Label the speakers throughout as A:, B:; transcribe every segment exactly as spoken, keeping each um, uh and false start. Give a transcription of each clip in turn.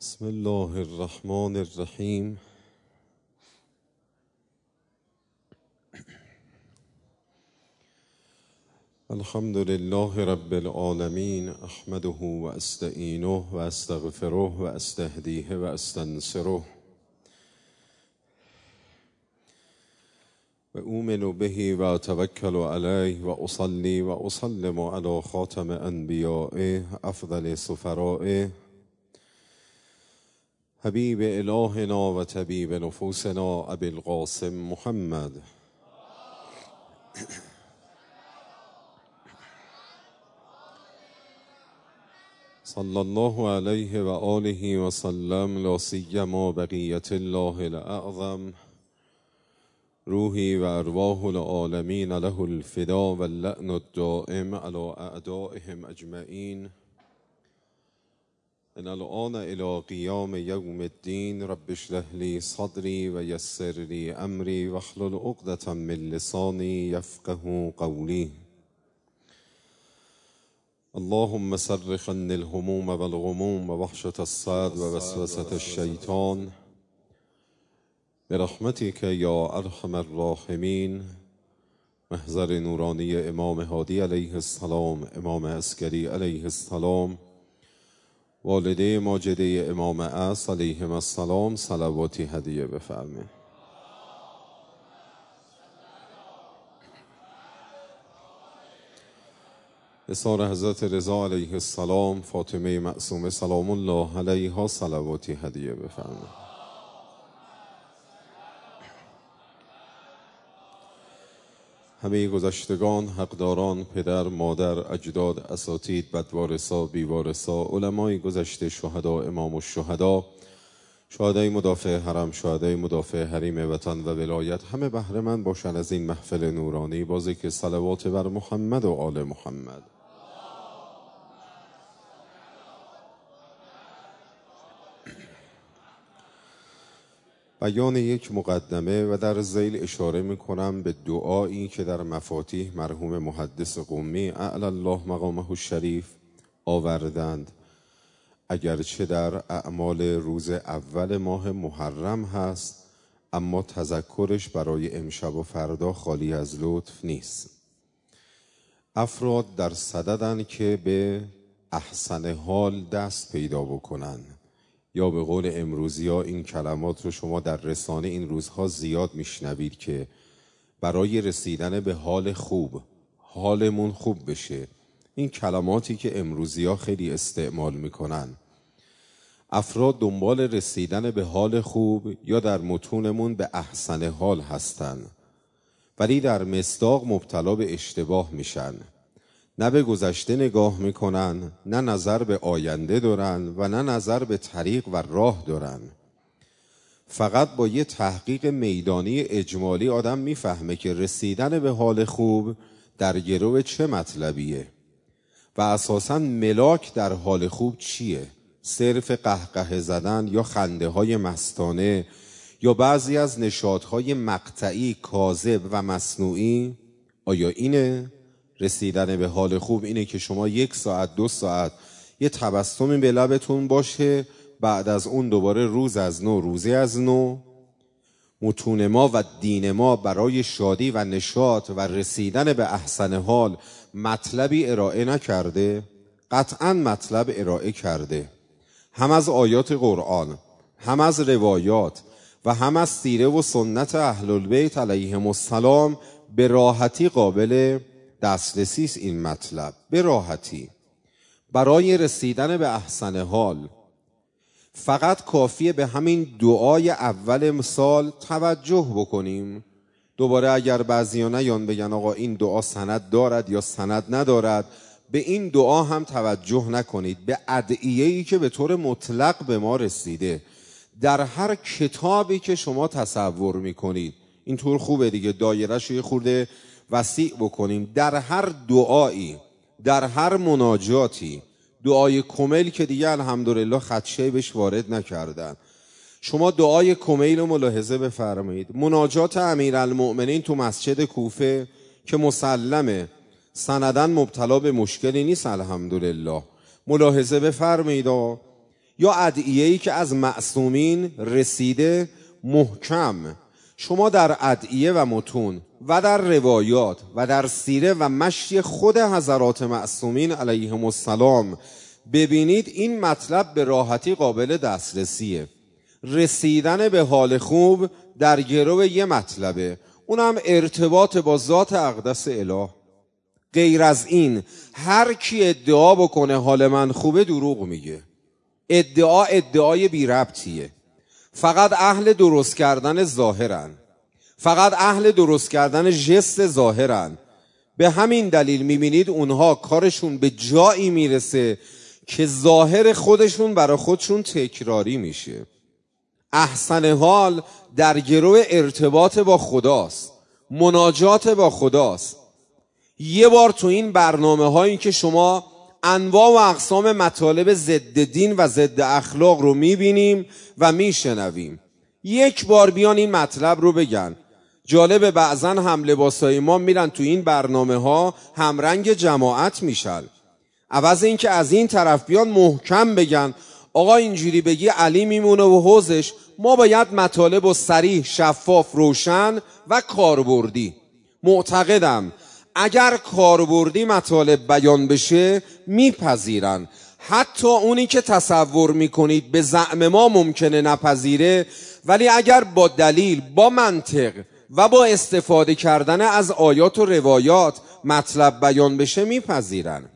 A: بسم الله الرحمن الرحیم. الحمد لله رب العالمین، احمده و استعینه و استغفره و استهدیه و استنصره و اؤمن به و اتوکل علیه و اصلی و اسلم علی خاتم انبیائه افضل سفرائه حبیب الهنا و طبیب نفوسنا ابی القاسم محمد صلی الله علیه و آله و سلم. لا سیما بقیت الله الاعظم روحی و ارواح العالمین له الفدا و اللعن الدائم علی اعدائهم اجمعین. ان الآن الى قیام یوم الدین رب اشرح لی صدری و یسر لی امری واحلل عقدة من لسانی یفقهوا قولی. اللهم صرف عني الهموم والغموم ووحشة الصدر ووسوسة الشیطان برحمتك یا ارحم الراحمین. محضر نورانی امام هادی علیه السلام، امام عسکری علیه السلام، والده ماجده امام عصر علیهم السلام صلواتی هدیه بفرمایید. اثار حضرت رضا علیه السلام فاطمه معصومه سلام الله علیها صلواتی هدیه بفرمایید. همه گذشتگان، حقداران، پدر، مادر، اجداد، اساتید، بدوارثا، بیوارثا، علمای گذشته، شهدا، امام الشهدا، شهدای مدافع حرم، شهدای مدافع حریم وطن و ولایت، همه بهره مند باشند از این محفل نورانی با ذکر صلوات بر محمد و آل محمد. بیان یک مقدمه و در ذیل اشاره میکنم به دعایی که در مفاتیح مرحوم محدث قمی اعلی الله مقامه الشریف آوردند. اگرچه در اعمال روز اول ماه محرم هست، اما تذکرش برای امشب و فردا خالی از لطف نیست. افراد در صددن که به احسن حال دست پیدا بکنن، یا به قول امروزی ها این کلمات رو شما در رسانه این روزها زیاد میشنوید که برای رسیدن به حال خوب، حالمون خوب بشه، این کلماتی که امروزی ها خیلی استعمال میکنن. افراد دنبال رسیدن به حال خوب یا در متونمون به احسن حال هستن، ولی در مصداق مبتلا به اشتباه میشن. نه به گذشته نگاه میکنن، نه نظر به آینده دارن و نه نظر به طریق و راه دارن. فقط با یه تحقیق میدانی اجمالی آدم میفهمه که رسیدن به حال خوب در گرو چه مطلبیه و اساساً ملاک در حال خوب چیه. صرف قهقه زدن یا خنده های مستانه یا بعضی از نشاطهای مقطعی کاذب و مصنوعی؟ آیا اینه؟ رسیدن به حال خوب اینه که شما یک ساعت دو ساعت یه تبسمی به لبتون باشه، بعد از اون دوباره روز از نو روزی از نو؟ متون ما و دین ما برای شادی و نشاط و رسیدن به احسن حال مطلبی ارائه نکرده؟ قطعا مطلب ارائه کرده، هم از آیات قرآن، هم از روایات و هم از سیره و سنت اهل البیت علیهم السلام. به راحتی قابل دسترسی است این مطلب، به راحتی. برای رسیدن به احسن حال فقط کافیه به همین دعای اول سال توجه بکنیم. دوباره اگر بعضیا نیان بگن آقا این دعا سند دارد یا سند ندارد، به این دعا هم توجه نکنید. به ادعیه‌ای که به طور مطلق به ما رسیده در هر کتابی که شما تصور میکنید، این طور خوبه دیگه، دایره‌شو یه خورده وسیع بکنیم. در هر دعایی، در هر مناجاتی، دعای کمیل که دیگه الحمدلله خدشه بهش وارد نکردن، شما دعای کمیل رو ملاحظه بفرمایید. مناجات امیرالمؤمنین تو مسجد کوفه که مسلمه سندن مبتلا به مشکلی نیست الحمدلله، ملاحظه بفرمایید. یا ادعیه‌ای که از معصومین رسیده محکم. شما در ادعیه و متون و در روایات و در سیره و مشی خود حضرات معصومین علیهم السلام ببینید این مطلب به راحتی قابل دسترسیه. رسیدن به حال خوب در گرو یه مطلبه، اونم ارتباط با ذات اقدس اله. غیر از این هر کی ادعا بکنه حال من خوبه دروغ میگه. ادعا ادعای بی ربطیه. فقط اهل درست کردن ظاهرن، فقط اهل درست کردن ژست ظاهرن. به همین دلیل میبینید اونها کارشون به جایی میرسه که ظاهر خودشون برای خودشون تکراری میشه. احسن حال در گرو ارتباط با خداست، مناجات با خداست. یه بار تو این برنامه هایی که شما انواع و اقسام مطالب ضد دین و ضد اخلاق رو میبینیم و میشنویم، یک بار بیان این مطلب رو بگن. جالب بعضا هم لباسای ما میرن تو این برنامه ها همرنگ جماعت میشن. عوض این که از این طرف بیان محکم بگن آقا اینجوری بگی علی میمونه و حوزش، ما باید مطالب و صریح، شفاف، روشن و کاربردی. معتقدم اگر کاربردی مطالب بیان بشه میپذیرن. حتی اونی که تصور میکنید به زعم ما ممکنه نپذیره، ولی اگر با دلیل، با منطق و با استفاده کردن از آیات و روایات مطلب بیان بشه میپذیرن.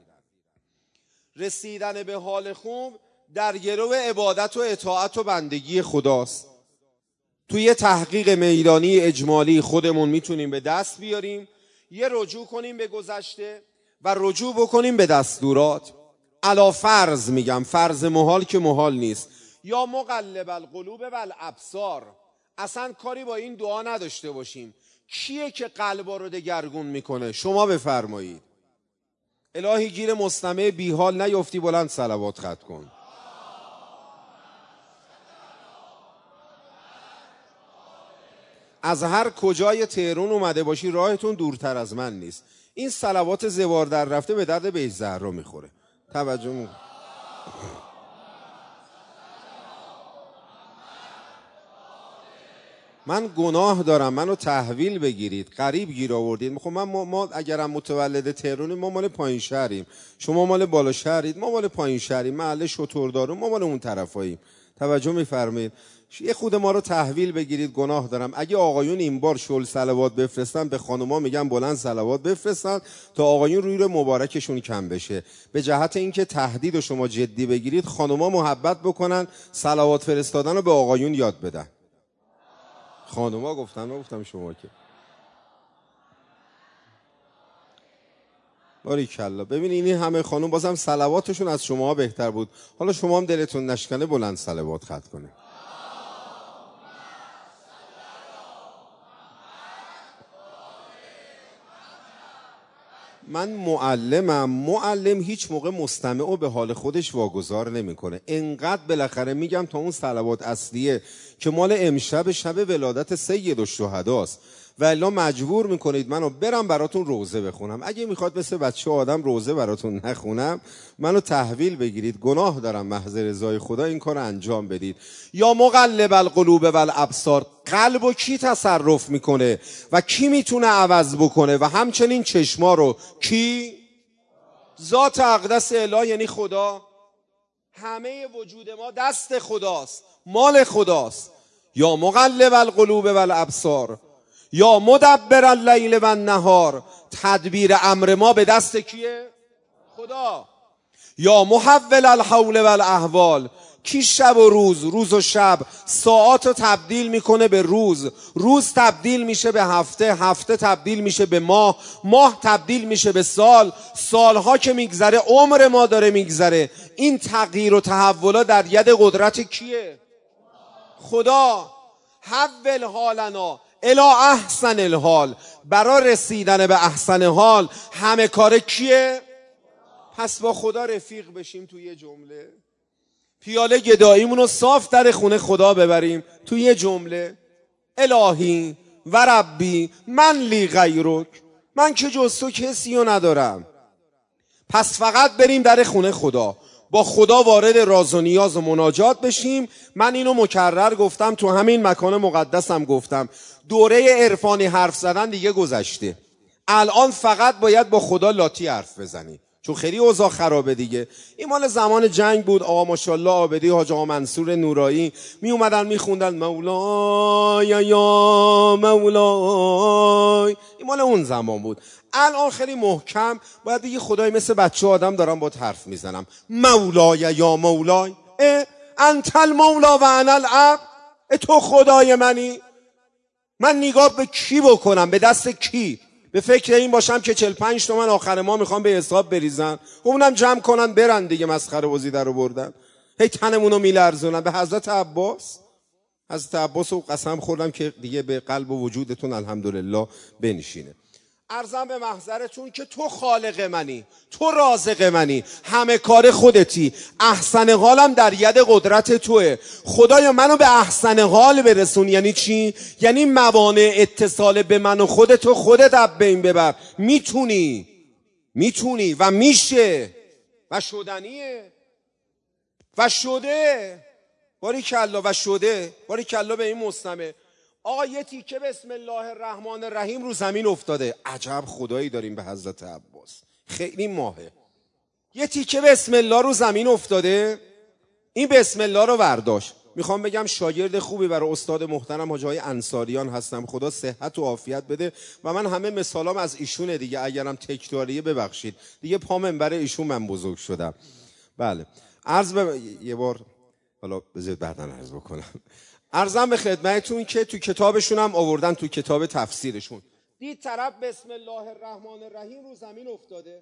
A: رسیدن به حال خوب در گرو عبادت و اطاعت و بندگی خداست. توی تحقیق میدانی اجمالی خودمون میتونیم به دست بیاریم، یه رجوع کنیم به گذشته و رجوع بکنیم به دستورات. علا فرض میگم، فرض محال که محال نیست. یا مقلب القلوب و الابصار، اصلا کاری با این دعا نداشته باشیم. کیه که قلبا رو دگرگون میکنه؟ شما بفرمایید. الهی گیر مستمع بی حال نیفتی، بلند صلوات خط کن. از هر کجای تهران اومده باشی راهتون دورتر از من نیست. این صلوات زوار در رفته به درد بیت زهرا میخوره. توجه می... من گناه دارم، منو تحویل بگیرید. غریب گیر آوردید. خب من ما, ما اگرم متولد تهرانیم، ما مال پایین شهریم، شما مال بالا شهرید، ما مال پایین شهریم، محل شتردارون، ما مال اون طرفاییم. توجه میفرمایید؟ یه خود ما رو تحویل بگیرید. گناه دارم. اگه آقایون این بار شل صلوات بفرستن، به خانوما میگم بلند صلوات بفرستن تا آقایون روی رو مبارکشون کم بشه. به جهت اینکه تهدید و شما جدی بگیرید، خانوما محبت بکنن صلوات فرستادن رو به آقایون یاد بدن. خانوما گفتن، ما گفتم شما که. باریکلا. ببین این همه خانوم بازم صلواتشون از شما بهتر بود. حالا شما هم دلتون نشکنه بلند صلوات خط کنه. من معلمم. معلم هیچ موقع مستمع و به حال خودش واگذار نمیکنه. انقدر بالاخره میگم تا اون صلوات اصلیه که مال امشب شب ولادت سید الشهداست و الا مجبور میکنید منو برم براتون روزه بخونم. اگه میخواد مثل بچه آدم روزه براتون نخونم، منو تحویل بگیرید. گناه دارم، محض رضای خدا این کار انجام بدید. یا مقلب القلوب و الابصار، قلب و کی تصرف میکنه و کی میتونه عوض بکنه و همچنین چشما رو کی؟ ذات اقدس اله، یعنی خدا. همه وجود ما دست خداست، مال خداست. یا مقلب القلوب و الابصار، یا مدبر اللیل و النهار، تدبیر امر ما به دست کیه؟ خدا. یا محول الحول و الاحوال، کی شب و روز، روز و شب، ساعات رو تبدیل میکنه به روز، روز تبدیل میشه به هفته، هفته تبدیل میشه به ماه، ماه تبدیل میشه به سال، سالها که میگذره عمر ما داره میگذره. این تغییر و تحولا در ید قدرت کیه؟ خدا. حول حالنا الی احسن الحال، برای رسیدن به احسن حال همه کار کیه؟ پس با خدا رفیق بشیم. توی یه جمله پیاله گداییمون رو صاف در خونه خدا ببریم. توی یه جمله الهی و ربی من لی غیرک، من که جز تو کسی رو ندارم. پس فقط بریم در خونه خدا،
B: با خدا وارد راز و نیاز و مناجات بشیم. من اینو مکرر گفتم، تو همین مکان مقدسم گفتم، دوره عرفانی حرف زدن دیگه گذشته. الان فقط باید با خدا لاتی حرف بزنی، چون خیلی اوضاع خرابه دیگه. این مال زمان جنگ بود. آقا ماشاءالله عابدی، حاج آقا منصور نورایی می اومدن می خوندن مولای یا مولای. این مال اون زمان بود. الان خیلی محکم باید بگی خدای مثل بچه آدم دارم با حرف میزنم. مولای یا مولای، انت المولا و انا العبد، تو خدای منی. من نگاه به کی بکنم؟ به دست کی؟ به فکر این باشم که چهل و پنج تومن آخر ما میخوام به حساب بریزن، اونم جمع کنن برن دیگه، مسخره بازی در آوردن، هی تنمونو میلرزونن. به حضرت عباس، حضرت عباس رو قسم خوردم که دیگه به قلب و وجودتون الحمدلله بنشینه. عرضم به محضرتون که تو خالق منی، تو رازق منی، همه کار خودتی، احسن حالم در ید قدرت توه. خدایا منو به احسن حال برسون. یعنی چی؟ یعنی موانع اتصال به من و خودتو خودت از بین ببر. میتونی میتونی و میشه و شدنیه و شده. باریکالله و شده. باریکالله به این مستمع. آقا یه تیکه بسم الله الرحمن الرحیم رو زمین افتاده. عجب خدایی داریم به حضرت عباس، خیلی ماهه. یه تیکه بسم الله رو زمین افتاده، این بسم الله رو برداشت. میخوام بگم شاگرد خوبی برای استاد محترم حاج آقای انصاریان هستم، خدا صحت و عافیت بده. و من همه مثالام از ایشونه دیگه، اگرم تکراریه ببخشید دیگه، پا منبر ایشون من بزرگ شدم. بله عرض به یه بار، حالا بذارید بعداً عرض بکنم. عرضم به خدمتتون که تو کتابشون هم آوردن، تو کتاب تفسیرشون دید طرف بسم الله الرحمن الرحیم رو زمین افتاده،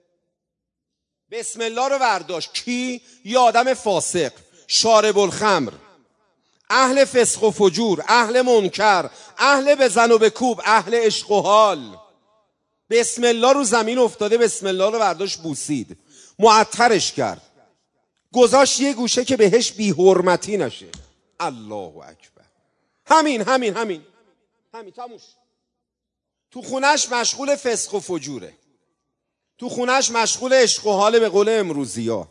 B: بسم الله رو برداشت. کی؟ یه آدم فاسق، شارب الخمر، اهل فسق و فجور، اهل منکر، اهل بزن و بکوب، اهل عشق و حال. بسم الله رو زمین افتاده، بسم الله رو برداشت بوسید، معطرش کرد، گذاشت یه گوشه که بهش بی حرمتی نشه. الله اکبر. همین همین همین همین تموش. تو خونش مشغول فسق و فجوره، تو خونش مشغول عشق و حال به قول امروزی ها.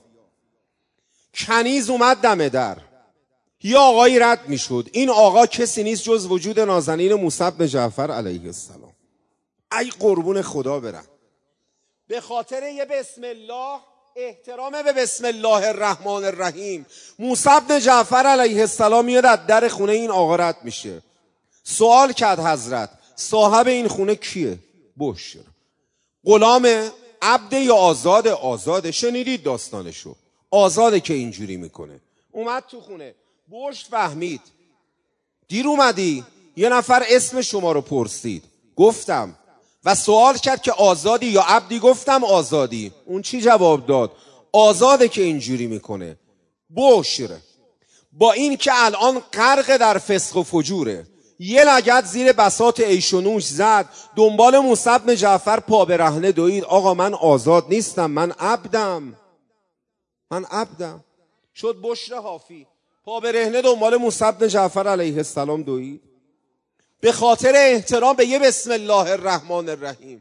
B: کنیز اومد دم در، یا آقایی رد میشد. این آقا کسی نیست جز وجود نازنین موسی بن جعفر علیه السلام. ای قربون خدا برم. به خاطر یه بسم الله، احترام به بسم الله الرحمن الرحیم، موسی بن جعفر علیه السلام میاد از در خونه این آقا رد میشه. سوال کرد حضرت صاحب این خونه کیه؟ بشر. غلام، عبد یا آزاده؟ آزاده. شنیدید داستانشو، آزاده که اینجوری میکنه. اومد تو خونه، بشر فهمید. دیر اومدی؟ یه نفر اسم شما رو پرسید، گفتم. و سوال کرد که آزادی یا عبدی؟ گفتم آزادی. اون چی جواب داد؟ آزاده که اینجوری میکنه. بشر با این که الان غرق در فسق و فجوره، یه لگد زیر بساط عیش و نوش زد، دنبال موسی بن جعفر پا برهنه دوید. آقا من آزاد نیستم، من عبدم، من عبدم. شد بشر حافی، پا برهنه دنبال موسی بن جعفر علیه السلام دوید، به خاطر احترام به یه بسم الله الرحمن الرحیم.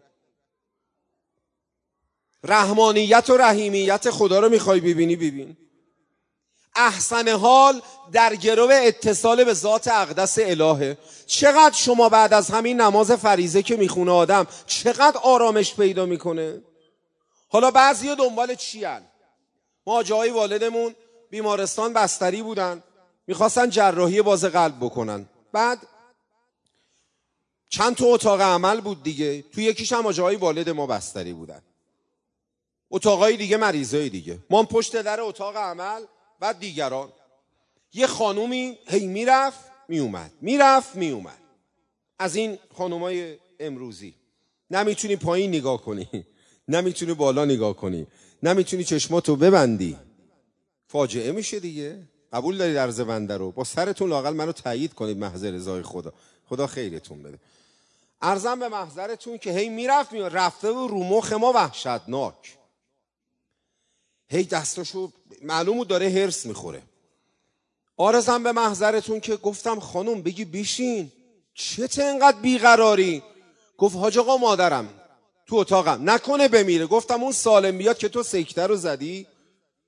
B: رحمانیت و رحیمیت خدا رو میخوای ببینی؟ ببین. احسن حال در گرو اتصال به ذات اقدس الهه. چقدر شما بعد از همین نماز فریضه که میخونه آدم چقدر آرامش پیدا میکنه. حالا بعضی دنبال چی هن؟ ما جای والدمون بیمارستان بستری بودن، میخواستن جراحی باز قلب بکنن. بعد چند تا اتاق عمل بود دیگه، تو یکیش هم آجای والد ما بستری بودن، اتاقای دیگه مریضای دیگه. ما پشت در اتاق عمل، بعد دیگران. یه خانومی هی میرفت میومد، میرفت میومد. از این خانومای امروزی، نمیتونی پایین نگاه کنی، نمیتونی بالا نگاه کنی، نمیتونی چشماتو ببندی، فاجعه میشه دیگه. قبول دارید عرض بنده رو؟ با سرتون لااقل منو تایید کنید محض رضای خدا، خدا خیرتون بده. عرضم به محضرتون که هی میرفت میاد، رفته و رو مخ ما وحشتناک. هی دستاشو معلوم بود داره هرس میخوره. عرضم به محضرتون که گفتم خانم بگی بیشین، چته انقدر بیقراری؟ گفت حاج آقا مادرم تو اتاقم، نکنه بمیره. گفتم اون سالم بیاد که تو سکته رو زدی؟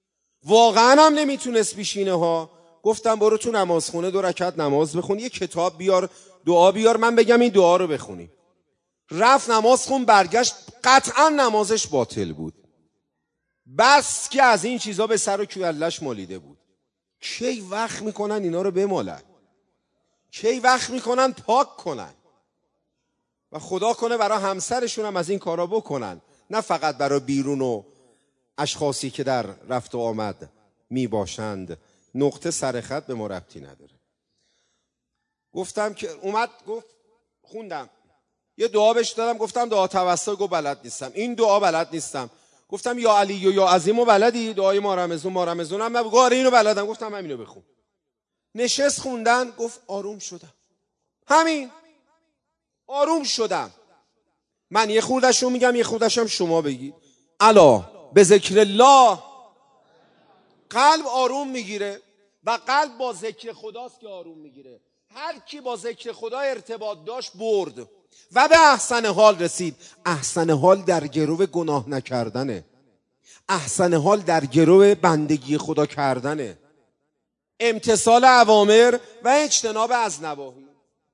B: واقعا هم نمیتونست بیشینه ها. گفتم برو تو نمازخونه دو رکعت نماز بخون، یه کتاب بیار دعا بیار، من بگم این دعا رو بخونی. رفت نماز خون، برگشت، قطعا نمازش باطل بود، بس که از این چیزا به سر و کلش مالیده بود. کی وقت میکنن اینا رو بمالن؟ کی وقت میکنن پاک کنن؟ و خدا کنه برای همسرشون هم از این کارا بکنن، نه فقط برای بیرون و اشخاصی که در رفت و آمد می باشند. نقطه سرخط به ما ربطی نداره. گفتم که اومد گفت خوندم یه دعا بهش دادم، گفتم دعا توسل، گفت بلد نیستم، این دعا بلد نیستم. گفتم یا علی و یا عظیم و بلدی؟ دعای ما رمزون ما رمزون هم نبود. گفت اینو بلدم. گفتم همینو بخون. نشست خوندن، گفت آروم شدم. همین آروم شدم. من یه خوردشو میگم، یه خوردشم شما بگید. الا به ذکر الله قلب آروم میگیره و قلب با ذکر خداست که آروم میگیره. هر کی با ذکر خدا ارتباط داشت برد و به احسن حال رسید. احسن حال در گرو گناه نکردنه، احسن حال در گرو بندگی خدا کردنه، امتثال اوامر و اجتناب از نواهی.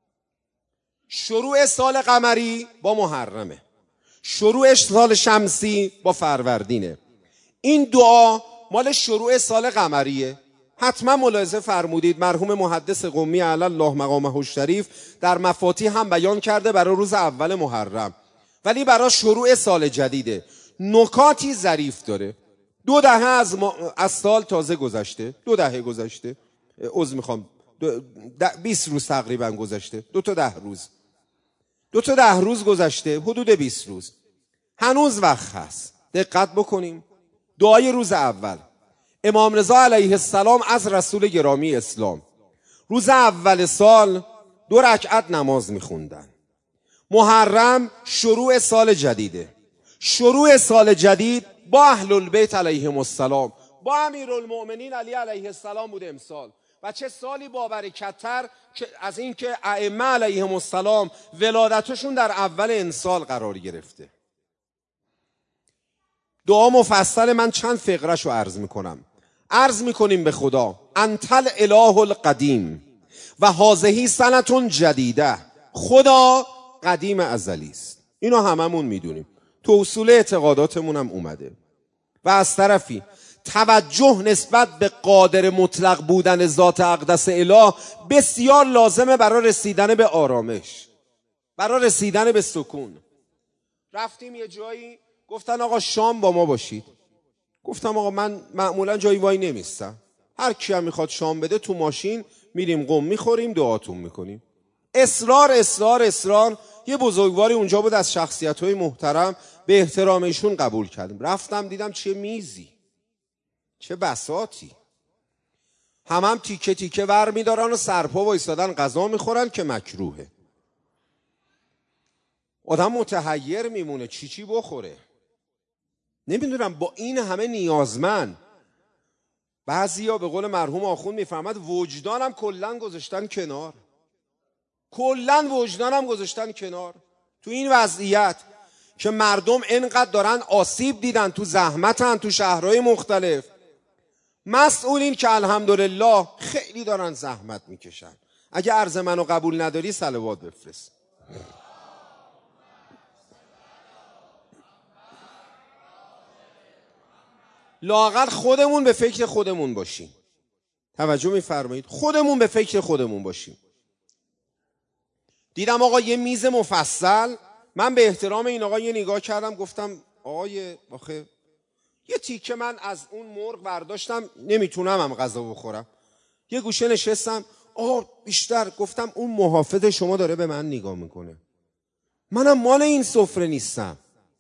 B: شروع سال قمری با محرمه، شروع سال شمسی با فروردینه. این دعا مال شروع سال قمریه. حتما ملاحظه فرمودید مرحوم محدث قمی علی الله مقامه الشریف در مفاتیح هم بیان کرده برای روز اول محرم، ولی برای شروع سال جدیده. نکاتی ظریف داره. دو دهه از, ما... از سال تازه گذشته، دو دهه گذشته، عذر میخوام، بیست روز تقریبا گذشته، دو تا ده روز دو تا ده روز گذشته، حدود بیست روز. هنوز وقت هست، دقت بکنیم. دعای روز اول امام رضا علیه السلام از رسول گرامی اسلام، روز اول سال دو رکعت نماز میخوندن. محرم شروع سال جدیده، شروع سال جدید با اهل البیت علیهم السلام، با امیرالمؤمنین علی علیه السلام بود امسال. و چه سالی با برکت‌تر از این که ائمه علیهم السلام ولادتشون در اول انسال قرار گرفته. دعا مفصل، من چند فقره‌شو عرض میکنم. عرض میکنیم به خدا انتل اله القدیم و هذه سنتون جدیده. خدا قدیم ازلی است، اینو هممون میدونیم، تو اصول اعتقاداتمون هم اومده. و از طرفی توجه نسبت به قادر مطلق بودن ذات اقدس اله بسیار لازمه برای رسیدن به آرامش، برای رسیدن به سکون. رفتیم یه جایی، گفتن آقا شام با ما باشید. گفتم آقا من معمولا جایی وای نمیستم، هر کی هم میخواد شام بده تو ماشین میریم قم میخوریم دعاتون میکنیم. اصرار اصرار اصرار. یه بزرگواری اونجا بود از شخصیت‌های محترم، به احترام ایشون قبول کردیم. رفتم دیدم چه میزی، چه بساطی، هم هم تیکه تیکه ور میدارن و سرپا وایسادن غذا میخورن که مکروهه. آدم متحیر میمونه چی چی بخوره. نمیدونم با این همه نیازمند، بعضیا به قول مرحوم آخوند میفهمد وجدانم کلن گذاشتن کنار، کلن وجدانم گذاشتن کنار. تو این وضعیت که مردم اینقدر دارن آسیب دیدن، تو زحمتن، تو شهرهای مختلف، مسئولین که الحمدلله خیلی دارن زحمت میکشن. اگه عرض منو قبول نداری صلوات بفرست. لااقل خودمون به فکر خودمون باشیم. توجه میفرمایید؟ خودمون به فکر خودمون باشیم. دیدم آقا یه میز مفصل، من به احترام این آقا یه نگاه کردم، گفتم آقای آخه یه تیکه من از اون مرغ برداشتم، نمیتونم هم غذا بخورم، یه گوشه نشستم. آقا بیشتر گفتم اون محافظ شما داره به من نگاه میکنه، منم مال این سفره نیستم.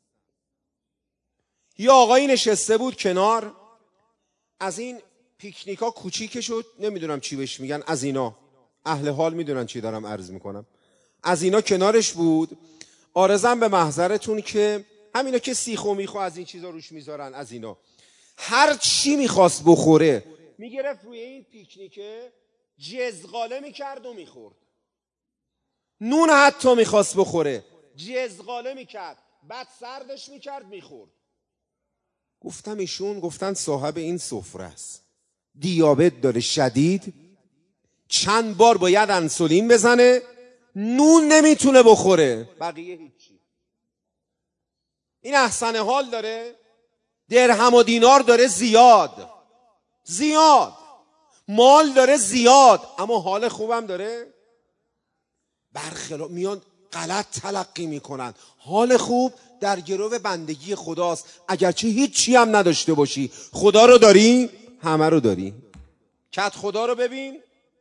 B: یه آقایی نشسته بود کنار، از این پیکنیکا کوچیکشو نمیدونم چی بهش میگن، از اینا اهل حال میدونن چی دارم عرض میکنم، از اینا کنارش بود. آرزم به محضرتون که همینا که سیخ و میخو از این چیزا روش میذارن، از اینا هر چی میخواست بخوره میگرفت روی این پیکنیکه جزغاله میکرد و میخورد. نون حتی میخواست بخوره جزغاله میکرد، بعد سردش میکرد میخورد. گفتم ایشون، گفتن صاحب این سفره است، دیابت داره شدید، چند بار باید انسولین بزنه، نون نمیتونه بخوره، بقیه هیچی. این احسن حال داره، درهم و دینار داره زیاد زیاد، مال داره زیاد، اما حال خوبم داره. برخلاف میان غلط تلقی میکنن، حال خوب در گرو بندگی خداست. اگرچه هیچی هم نداشته باشی، خدا رو داری، همه رو داری. کت خدا رو ببین،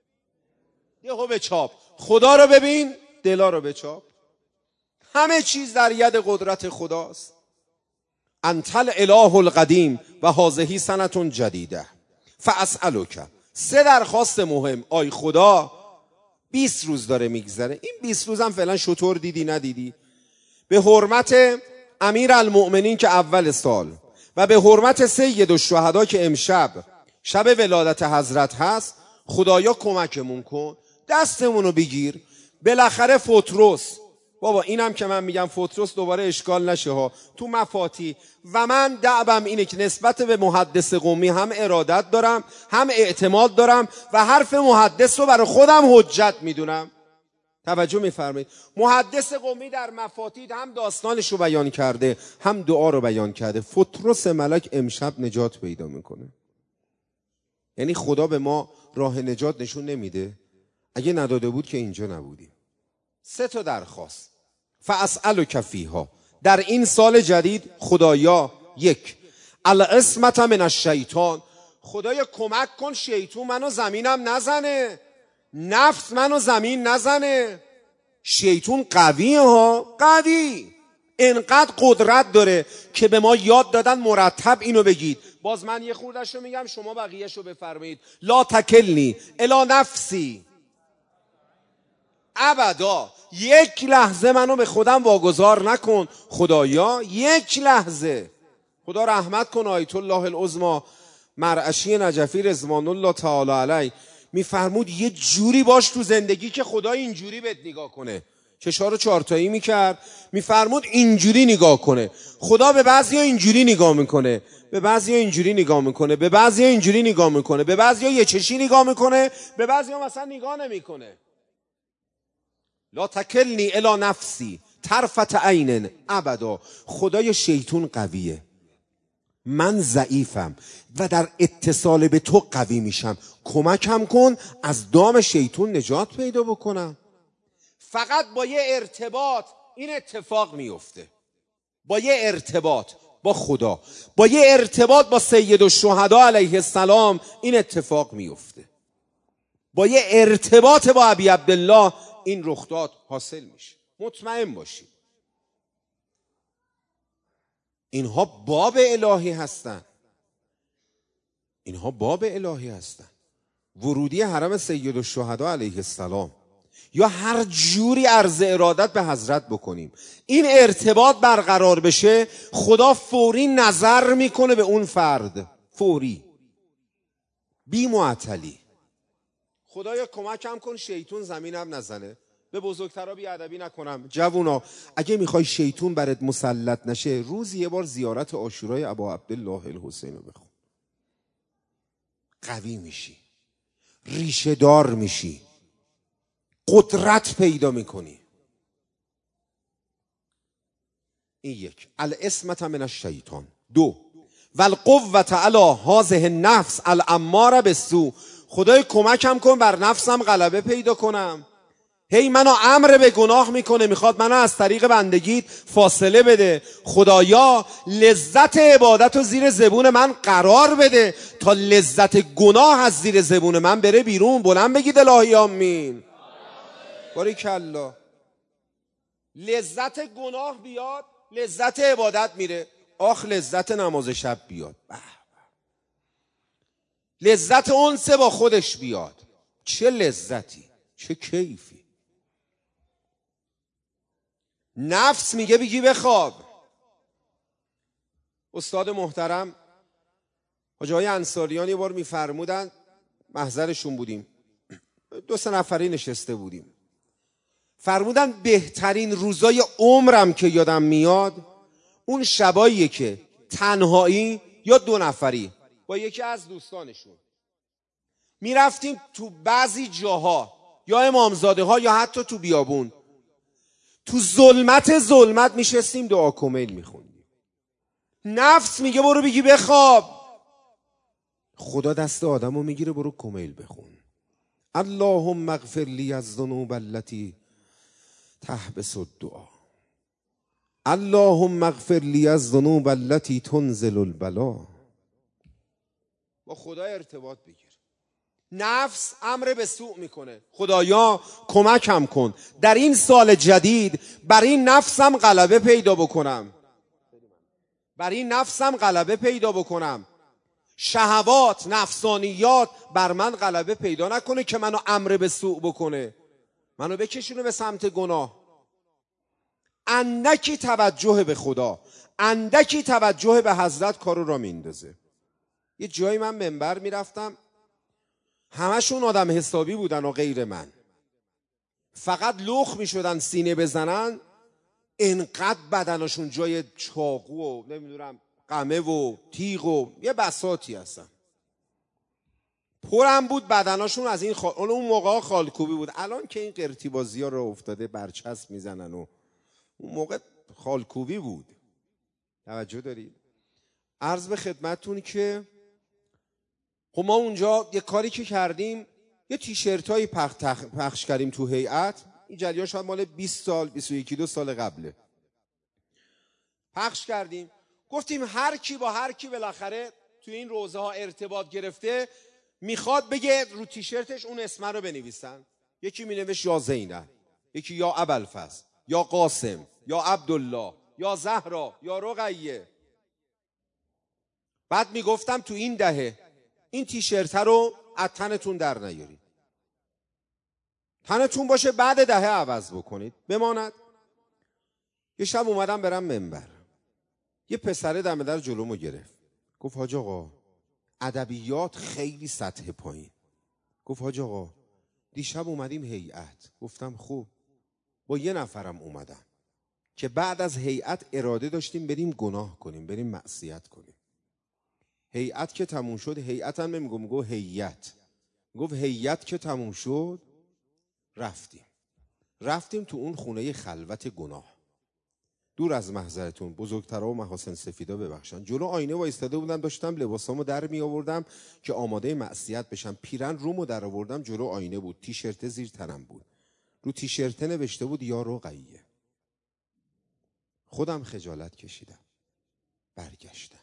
B: یهو بچاپ، خدا رو ببین، دلا رو بچاپ. همه چیز در ید قدرت خداست. انتل اله القدیم و هذه سنة جدیده فاسألک. سه درخواست مهم. آی خدا، بیست روز داره میگذره، این بیست روز هم فعلا شطور دیدی ندیدی، به حرمت امیر المؤمنین که اول سال و به حرمت سید الشهدا که امشب شب ولادت حضرت هست، خدایا کمکمون کن، دستمونو بگیر. بالاخره فطرس، بابا اینم که من میگم فطرس دوباره اشکال نشه ها، تو مفاتی و من دعبم اینه که نسبت به محدث قمی هم ارادت دارم، هم اعتماد دارم و حرف محدث رو برای خودم حجت میدونم. توجه میفرمایید، محدث قمی در مفاتید هم داستانش رو بیان کرده، هم دعا رو بیان کرده. فطرس ملک امشب نجات پیدا میکنه. یعنی خدا به ما راه نجات نشون نمیده، اگه نداده بود که اینجا نبودیم. سه تا درخواست. فاسألک فیها، در این سال جدید خدایا، یک، العصمت من الشیطان، خدایا کمک کن شیطون منو زمینم نزنه، نفس منو زمین نزنه. شیطون قویه ها، قوی، انقدر قدرت داره که به ما یاد دادن مرتب اینو بگید. باز من یه خوردش رو میگم، شما بقیهش رو بفرمایید. لا تکلنی الی نفسی ابدا، یک لحظه منو به خودم واگذار نکن خدایا، یک لحظه. خدا رحمت کن آیت الله العظمی مرعشی نجفی رضوان الله تعالی علیه، میفرمود یه جوری باش تو زندگی که خدا اینجوری بهت نگاه کنه. چشا رو چارتایی میکرد، میفرمود اینجوری نگاه کنه. خدا به بعضیا اینجوری نگاه میکنه، به بعضیا اینجوری نگاه میکنه، به بعضیا اینجوری نگاه میکنه، به بعضیا یه چشی نگاه میکنه، به بعضیا مثلا نگاه نمیکنه. لا تکلنی الی نفسی طرفت عین ابدا. خدای شیطون قویه، من ضعیفم و در اتصال به تو قوی میشم، کمکم کن از دام شیطون نجات پیدا بکنم. فقط با یه ارتباط این اتفاق میفته، با یه ارتباط با خدا، با یه ارتباط با سید الشهدا علیه السلام این اتفاق میفته، با یه ارتباط با ابی عبدالله این رخداد حاصل میشه. مطمئن باشید اینها باب الهی هستن، اینها باب الهی هستن. ورودی حرم سید الشهدا علیه السلام یا هر جوری عرض ارادت به حضرت بکنیم، این ارتباط برقرار بشه، خدا فوری نظر میکنه به اون فرد، فوری، بی معطلی. خدایا کمکم کن شیطون زمینم نزنه. به بزرگترا بی ادبی نکنم، جوونا اگه میخوای شیطون برات مسلط نشه، روزی یه بار زیارت عاشورای ابا عبدالله الحسین رو بخون. قوی میشی، ریشه دار میشی، قدرت پیدا میکنی. این یک، العصمت من الشیطان. دو، والقوة علی هذه النفس الاماره بالسوء، خدای کمکم کن بر نفسم غلبه پیدا کنم. هی منو امر به گناه میکنه، میخواد منو از طریق بندگیت فاصله بده. خدایا لذت عبادت رو زیر زبون من قرار بده تا لذت گناه از زیر زبون من بره بیرون. بلند بگید الهی آمین. باریکالله. لذت گناه بیاد، لذت عبادت میره. آخ لذت نماز شب بیاد، لذت انس با خودش بیاد، چه لذتی، چه کیفی. نفس میگه بگی بخواب. استاد محترم حاجی های انصاریان یه بار میفرمودن، محضرشون بودیم، دو سه نفری نشسته بودیم، فرمودن بهترین روزای عمرم که یادم میاد اون شباییه که تنهایی یا دو نفری با یکی از دوستانشون میرفتیم تو بعضی جاها یا امامزاده ها یا حتی تو بیابون، تو ظلمت ظلمت میشستیم دعا کمیل میخوندیم. نفس میگه برو بگی بخواب، خدا دست آدمو میگیره برو کمیل بخون. اللهم اغفر لی الذنوب التي تحبس الدعا، اللهم اغفر لی الذنوب التي تنزل البلا. با خدا ارتباط بگیر. نفس امر به سوء میکنه، خدایا کمکم کن در این سال جدید بر این نفسم غلبه پیدا بکنم، بر این نفسم غلبه پیدا بکنم، شهوات نفسانیات بر من غلبه پیدا نکنه که منو امر به سوء بکنه، منو بکشونه به سمت گناه. اندکی توجه به خدا، اندکی توجه به حضرت کارو را میندازه. یه جایی من منبر میرفتم، همشون آدم حسابی بودن و غیر من، فقط لخ میشدن سینه بزنن، انقدر بدنشون جای چاقو و نمیدونم قمه و تیغ و یه بساطی هستن، پرم بود بدنشون از این خال... اون موقع خالکوبی بود. الان که این قرتی بازی ها رو افتاده برچسب میزنن و اون موقع خالکوبی بود. توجه دارید؟ عرض به خدمتتون که خب ما اونجا یه کاری که کردیم، یه تیشرت هایی پخ... پخش کردیم تو هیئت. این جریان شاید مال بیست سال بیست و یک دو سال قبله. پخش کردیم، گفتیم هر کی با هر کی بالاخره تو این روزه ها ارتباط گرفته میخواد بگه رو تیشرتش اون اسم رو بنویسن. یکی مینوشت یا زینب، یکی یا ابوالفضل، یا قاسم، یا عبدالله، یا زهرا، یا رقیه. بعد میگفتم تو این دهه این تیشرت رو از تنتون در نیارید، تنتون باشه بعد دهه عوض بکنید بماند. یه شب اومدم برم منبر، یه پسره دم در جلومو گرفت، گفت حاج آقا ادبیات خیلی سطح پایین. گفت حاج آقا دیشب اومدیم هیئت. گفتم خوب، با یه نفرم اومدم که بعد از هیئت اراده داشتیم بریم گناه کنیم، بریم معصیت کنیم. هیئت که تموم شد، هیئت هم نمیگو، میگو هیئت، گفت هیئت که تموم شد رفتیم رفتیم تو اون خونه خلوت گناه، دور از محضرتون بزرگترها و محاسن سفیدا ببخشن. جلو آینه وایستاده بودم، داشتم لباسامو در می آوردم که آماده معصیت بشم. پیرن رومو در آوردم، جلو آینه بود، تیشرت زیر تنم بود، رو تیشرت نوشته بود یا رقیه. خودم خجالت کشیدم، برگشتم.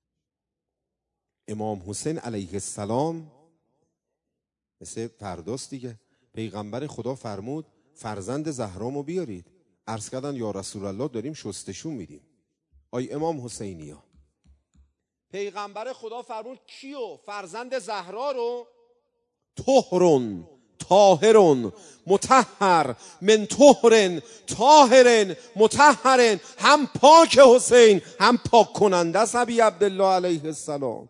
B: امام حسین علیه السلام مثل فرداست دیگه، پیغمبر خدا فرمود فرزند زهرامو بیارید. عرض کردن یا رسول الله داریم شستشون میدیم. آی امام حسینیا، پیغمبر خدا فرمود کیو؟ فرزند زهرا رو. طهرن طاهرن مطهر من طهرن طاهرن مطهرن، هم پاک حسین هم پاک کننده است ابی عبدالله علیه السلام.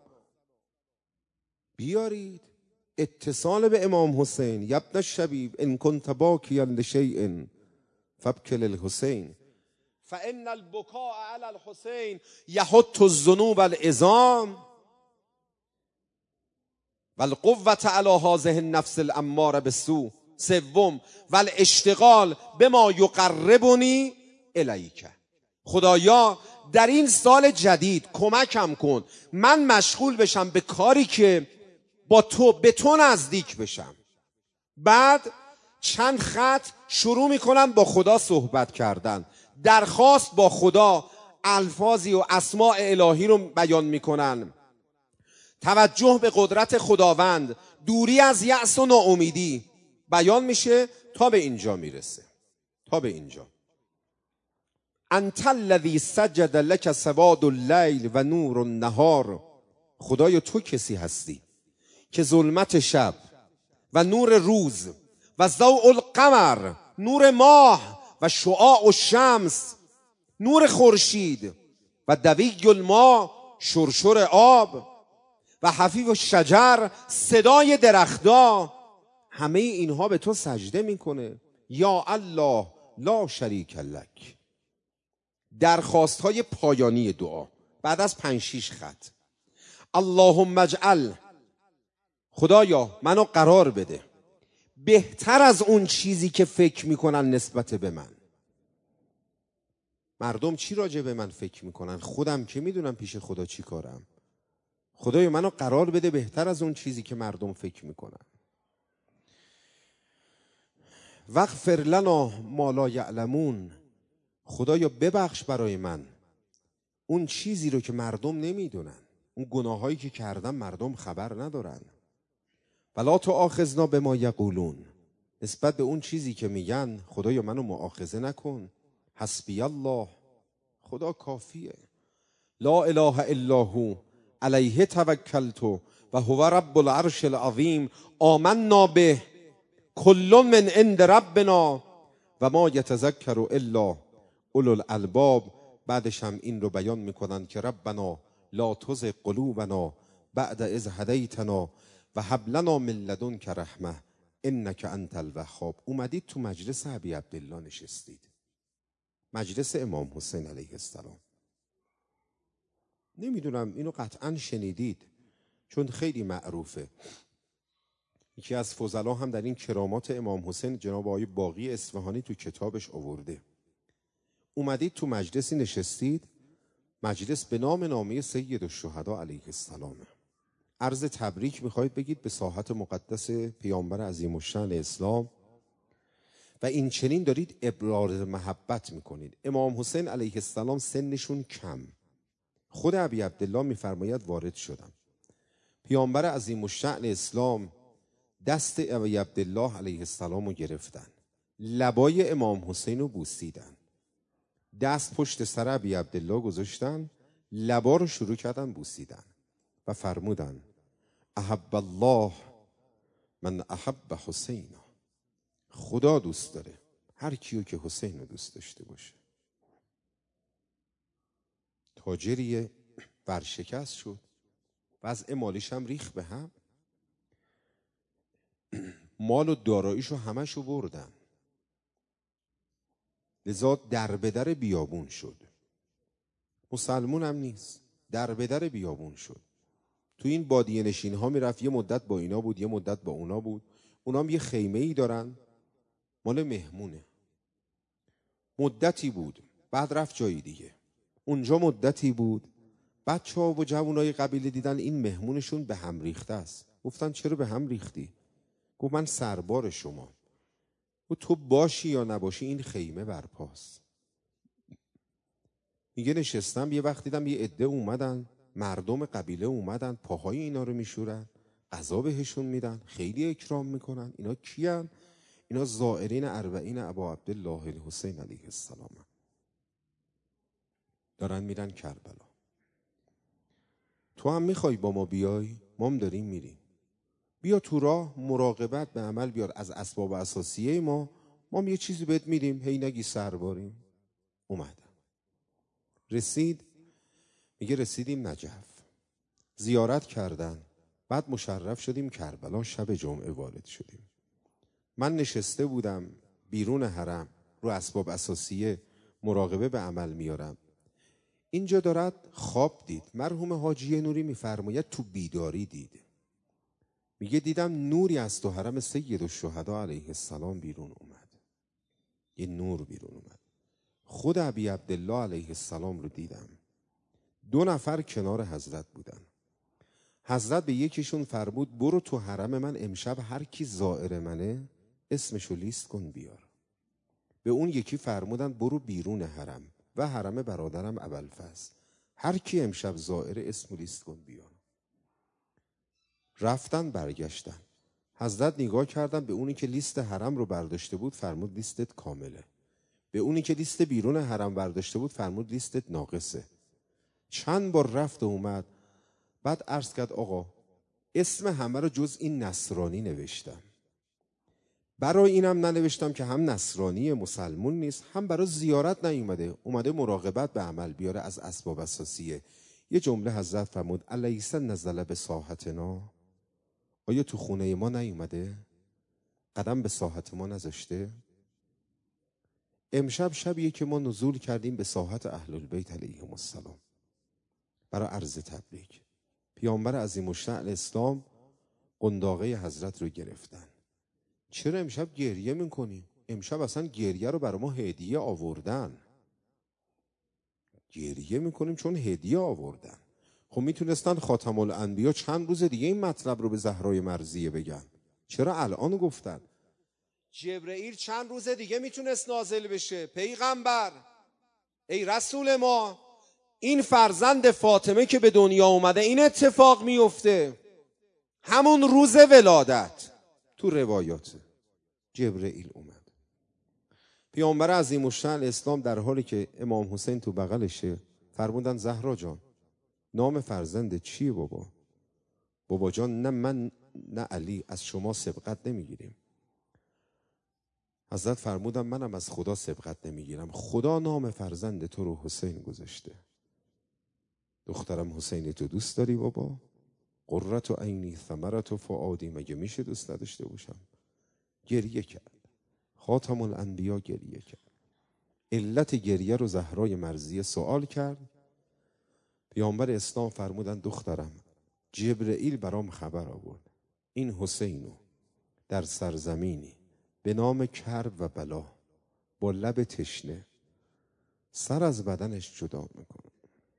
B: بیارید. اتصال به امام حسین، یبن الشبیب ان کنت باکیا لشیء فابکی للحسین فان البکاء علی الحسین یحط الذنوب العظام والقوة علی هذه النفس الاماره بالسوء. سوم والاشتغال بما یقربنی الیک. خدایا در این سال جدید کمکم کن من مشغول بشم به کاری که با تو به تو نزدیک بشم. بعد چند خط شروع میکنن با خدا صحبت کردن، درخواست با خدا، الفاظی و اسماء الهی رو بیان میکنن، توجه به قدرت خداوند، دوری از یأس و ناامیدی بیان میشه تا به اینجا میرسه. تا به اینجا انت الذی سجد لک سواد اللیل و نور النهار. خدایا تو کسی هستی که ظلمت شب و نور روز و ضوء القمر، نور ماه و شعاع الشمس، نور خورشید و دوی الماء، شرشر آب و حفیف الشجر، صدای درختها، همه اینها به تو سجده میکنه. یا الله لا شریک لک. درخواست های پایانی دعا بعد از پنج شیش خط. اللهم اجعل، خدایا منو قرار بده بهتر از اون چیزی که فکر میکنن نسبت به من. مردم چی راجع به من فکر میکنن؟ خودم که میدونم پیش خدا چی کارم. خدایا منو قرار بده بهتر از اون چیزی که مردم فکر میکنن. واغفر لنا ما لا یعلمون، خدایا ببخش برای من اون چیزی رو که مردم نمیدونن، اون گناهایی که کردم مردم خبر ندارن. ولا تؤاخذنا بما یقولون، نسبت به اون چیزی که میگن خدایا منو مؤاخذه نکن. حسبی الله، خدا کافیه. لا اله الا هو علیه توکلت و هو رب العرش العظیم آمنا به کل من عند ربنا و ما یتذکر الا اولو الالباب. بعدش هم این رو بیان میکنن که ربنا لا تزغ قلوبنا بعد اذ هدیتنا و هب لنا من لدنک رحمه انک انت الوهاب. اومدید تو مجلس ابی عبدالله نشستید، مجلس امام حسین علیه السلام. نمیدونم اینو قطعا شنیدید چون خیلی معروفه. یکی از فضلا هم در این کرامات امام حسین جناب آقای باقی اصفهانی تو کتابش آورده. اومدید تو مجلسی نشستید، مجلس به نام نامه سید الشهدا علیه السلام. عرض تبریک میخواید بگید به ساحت مقدس پیامبر عظیم الشأن اسلام و این چنین دارید ابراز محبت میکنید. امام حسین علیه السلام سنشون کم، خود ابی عبدالله میفرماید وارد شدم، پیامبر عظیم الشأن اسلام دست ابی عبدالله علیه السلام رو گرفتن، لبای امام حسین رو بوسیدن، دست پشت سر ابی عبدالله گذاشتن، لبا رو شروع کردن بوسیدن و فرمودن احب الله من احب حسین، خدا دوست داره هر کیو که حسین رو دوست داشته باشه. تاجری ورشکست شد، وضع مالیش هم ریخ به هم، مال و داراییشو همشو بردن، لذا در به در بیابون شد. مسلمون هم نیست، در به در بیابون شد. تو این بادیه نشین ها میرفت، یه مدت با اینا بود یه مدت با اونا بود. اونا هم یه خیمه ای دارن مال مهمونه، مدتی بود بعد رفت جایی دیگه، اونجا مدتی بود. بچه ها و جوانای قبیله دیدن این مهمونشون به هم ریخته است. گفتن چرا به هم ریختی؟ گفت من سربار شما، و تو باشی یا نباشی این خیمه برپاست. میگه نشستم یه وقت دیدم یه عده اومدن، مردم قبیله اومدن پاهای اینا رو میشورن، غذا بهشون میدن، خیلی اکرام میکنن. اینا کیان؟ اینا زائرین اربعین ابا عبدالله الحسین علیه السلام، دارن میرن کربلا. تو هم میخوای با ما بیای؟ ما هم داریم میریم. بیا تو راه مراقبت به عمل بیار از اسباب اساسیه ما، ما هم یه چیزی بهت میدیم، هی نگی سرباریم. اومدم رسید، میگه رسیدیم نجف، زیارت کردن، بعد مشرف شدیم کربلا، شب جمعه وارد شدیم. من نشسته بودم بیرون حرم رو اسباب اساسیه مراقبه به عمل میارم. اینجا دارد خواب دید. مرحوم حاجی نوری میفرماید تو بیداری دید. میگه دیدم نوری از تو حرم سید الشهدا علیه السلام بیرون اومد، یه نور بیرون اومد. خود ابی عبدالله علیه السلام رو دیدم. دو نفر کنار حضرت بودن. حضرت به یکیشون فرمود برو تو حرم من امشب هر کی زائر منه اسمشو لیست کن بیار. به اون یکی فرمودن برو بیرون حرم و حرم برادرم ابوالفضل، هر کی امشب زائر اسمو لیست کن بیار. رفتن برگشتن. حضرت نگاه کردن به اونی که لیست حرم رو برداشته بود فرمود لیستت کامله. به اونی که لیست بیرون حرم برداشته بود فرمود لیستت ناقصه. چند بار رفت و اومد. بعد عرض کرد آقا اسم همه رو جز این نصرانی نوشتم، برای اینم ننوشتم که هم نصرانی مسلمون نیست، هم برای زیارت نیومده، اومده مراقبت به عمل بیاره از اسباب اساسیه. یه جمله حضرت فرمود الیس نزل به ساحتنا، آیا تو خونه ما نیومده؟ قدم به ساحت ما نذاشته؟ امشب شبیه که ما نزول کردیم به ساحت اهل البیت علیهم السلام برای عرض تبریک.
A: پیامبر عظیم الشأن اسلام قنداقه حضرت رو گرفتن. چرا امشب گریه میکنی؟ امشب اصلا گریه رو برای ما هدیه آوردن. گریه میکنیم چون هدیه آوردن. خب میتونستن خاتم الانبیا چند روز دیگه این مطلب رو به زهرای مرضیه بگن. چرا الان گفتن؟
B: جبرئیل چند روز دیگه میتونست نازل بشه. پیغمبر، ای رسول ما، این فرزند فاطمه که به دنیا اومده این اتفاق میفته همون روز ولادت.
A: تو روایات جبرئیل اومد. پیامبر عظیم الشأن اسلام در حالی که امام حسین تو بغلشه فرمودن زهرا جان نام فرزند چیه بابا؟ بابا جان نه من نه علی از شما سبقت نمیگیریم. حضرت فرمودن منم از خدا سبقت نمیگیرم. خدا نام فرزند تو رو حسین گذاشته. دخترم حسین تو دوست داری بابا؟ قرة عینی ثمرة فؤادی، مگه میشه دوست نداشته باشم؟ گریه کرد. خاتم الانبیا گریه کرد. علت گریه رو زهرای مرضیه سوال کرد. پیامبر اسلام فرمودن دخترم جبرئیل برام خبر آورد این حسینو در سرزمینی به نام کرب و بلا با لب تشنه سر از بدنش جدا میکنه.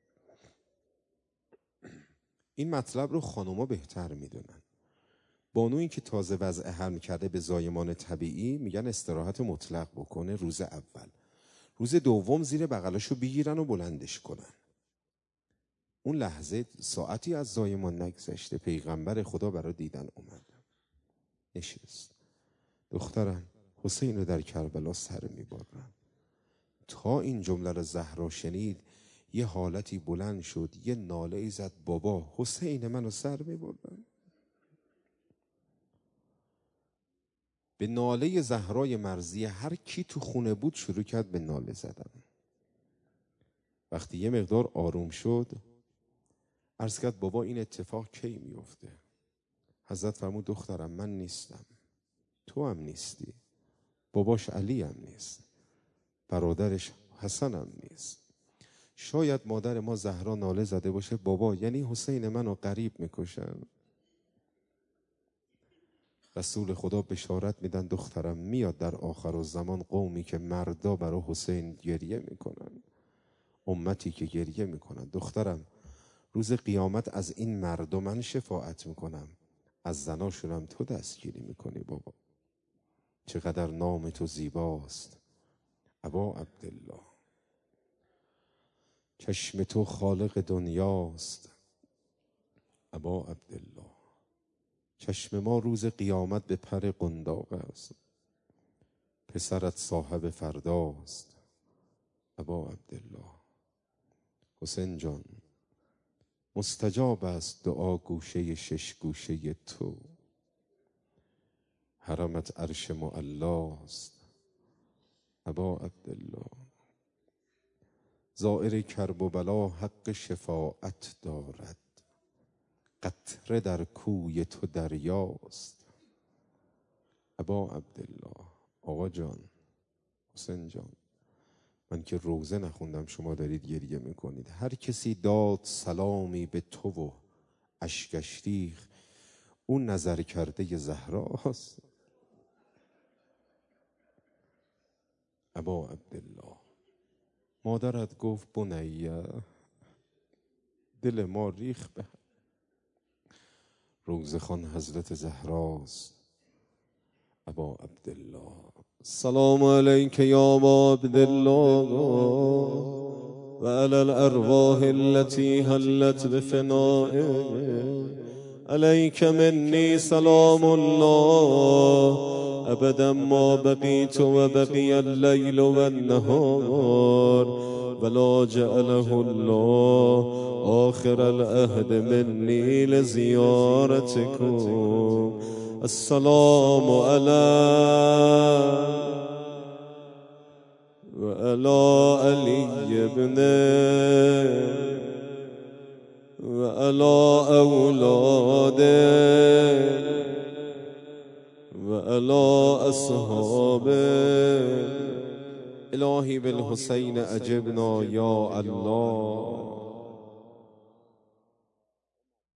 A: این مطلب رو خانوما بهتر میدونن. بانویی که تازه وضع حمل کرده به زایمان طبیعی میگن استراحت مطلق بکنه روز اول. روز دوم زیر بغلشو بگیرن و بلندش کنن. اون لحظه ساعتی از زایمان نگذشته پیغمبر خدا برای دیدن اومد. نشست. دخترم حسین رو در کربلا سر میبرن. تا این جمله رو زهرا شنید یه حالتی بلند شد، یه ناله ای زد بابا حسین منو سر میبرن. به ناله زهرای مرضیه هر کی تو خونه بود شروع کرد به ناله زدن. وقتی یه مقدار آروم شد عرض کرد بابا این اتفاق کی میفته؟ حضرت فرمود دخترم من نیستم، تو هم نیستی، باباش علی هم نیست، برادرش حسن هم نیست. شاید مادر ما زهرا ناله زده باشه بابا یعنی حسین منو غریب میکشن. رسول خدا بشارت میدن دخترم میاد در آخر الزمان قومی که مردا برای حسین گریه میکنن، امتی که گریه میکنن. دخترم روز قیامت از این مردا من شفاعت میکنم، از زناشونم تو دستگیری میکنی بابا. چقدر نام تو زیباست ابا عبدالله، چشم تو خالق دنیاست ابا عبدالله. چشم ما روز قیامت به پر قنداق است، پسرت صاحب فرداست ابا عبدالله. حسین جان مستجاب است دعا گوشه شش گوشه تو، حرمت عرش معلاست ابا عبدالله. زائر کرب و بلا حق شفاعت دارد، قطره در کوی تو دریاست ابا عبدالله. آقا جان حسین جان من که روزه نخوندم شما دارید گریه میکنید. هر کسی داد سلامی به تو و اشکش ریخت اون نظر کرده زهراست ابا عبدالله. مادرت گفت بنیه دل ما ریخ به روزه خان حضرت زهراست ابا عبدالله. السلام علیک یا ابا عبدالله و علی الارواح التي حلت بفنائه. علیک منی سلام الله ابدا ما بقیت و بقی اللیل و النهار ولا جعله الله آخر العهد منی لزیارتکم. السلام علی و علی علی ابن و علی اولاده و علی اصحابه. الهی بالحسین اجبنا یا الله.